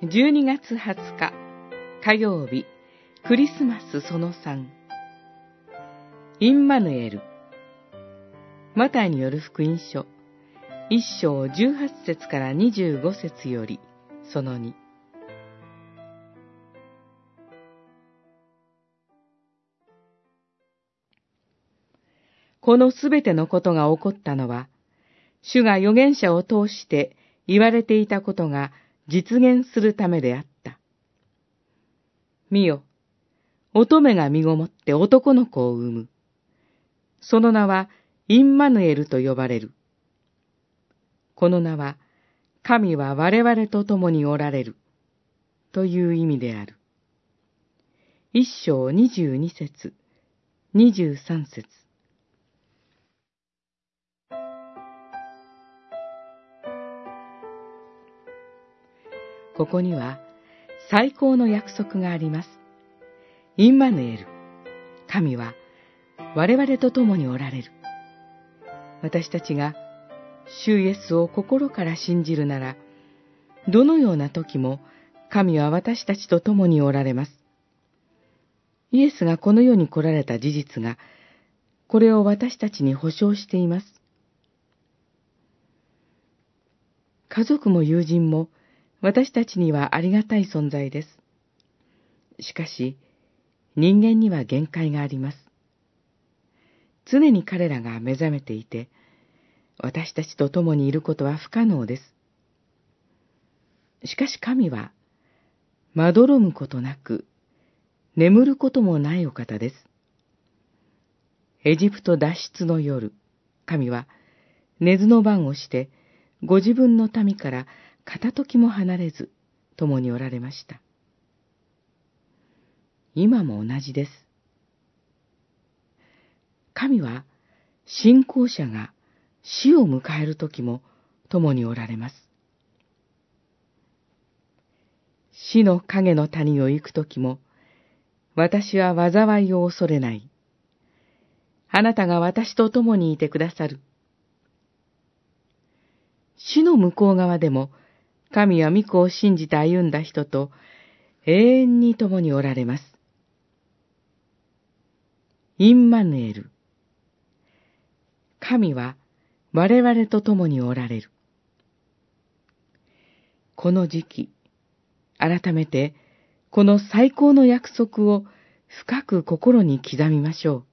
12月20日火曜日、クリスマスその3。インマヌエル。マタイによる福音書1章18節から25節よりその2。このすべてのことが起こったのは、主が預言者を通して言われていたことが実現するためであった。見よ、乙女が身ごもって男の子を産む。その名はインマヌエルと呼ばれる。この名は、神は我々と共におられる、という意味である。1章22節、23節。ここには最高の約束があります。インマヌエル、神は我々と共におられる。私たちが主イエスを心から信じるなら、どのような時も神は私たちと共におられます。イエスがこの世に来られた事実が、これを私たちに保証しています。家族も友人も私たちにはありがたい存在です。しかし、人間には限界があります。常に彼らが目覚めていて、私たちと共にいることは不可能です。しかし神は、まどろむことなく、眠ることもないお方です。エジプト脱出の夜、神は、寝ずの番をして、ご自分の民から片時も離れず、共におられました。今も同じです。神は、信仰者が死を迎える時も共におられます。死の影の谷を行く時も、私は災いを恐れない。あなたが私と共にいてくださる。死の向こう側でも、神は御子を信じて歩んだ人と永遠に共におられます。インマヌエル。神は我々と共におられる。この時期、改めてこの最高の約束を深く心に刻みましょう。